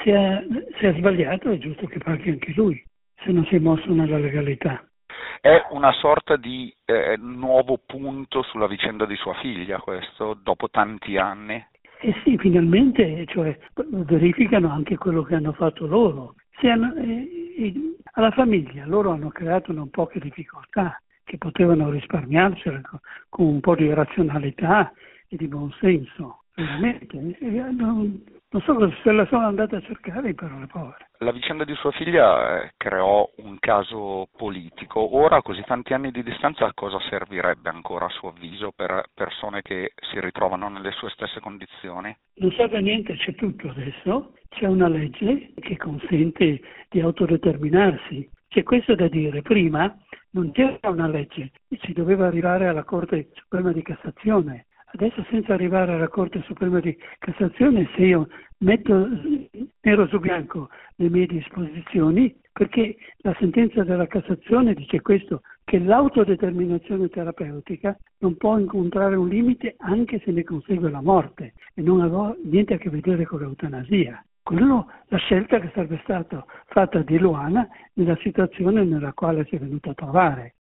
Se ha sbagliato è giusto che paghi anche lui, se non si è mosso nella legalità. È una sorta di nuovo punto sulla vicenda di sua figlia, questo, dopo tanti anni. E sì, finalmente, cioè, verificano anche quello che hanno fatto loro. Alla famiglia loro hanno creato non poche difficoltà che potevano risparmiarsela con un po' di razionalità e di buonsenso, veramente. Non so se la sono andata a cercare in parole povere. La vicenda di sua figlia creò un caso politico. Ora, a così tanti anni di distanza, a cosa servirebbe ancora, a suo avviso, per persone che si ritrovano nelle sue stesse condizioni? Non serve niente, c'è tutto adesso. C'è una legge che consente di autodeterminarsi. C'è questo da dire. Prima non c'era una legge, si doveva arrivare alla Corte Suprema di Cassazione. Adesso, senza arrivare alla Corte Suprema di Cassazione, se io metto nero su bianco le mie disposizioni, perché la sentenza della Cassazione dice questo, che l'autodeterminazione terapeutica non può incontrare un limite anche se ne consegue la morte, e non ha niente a che vedere con l'eutanasia. Quello la scelta che sarebbe stata fatta di Luana nella situazione nella quale si è venuta a trovare.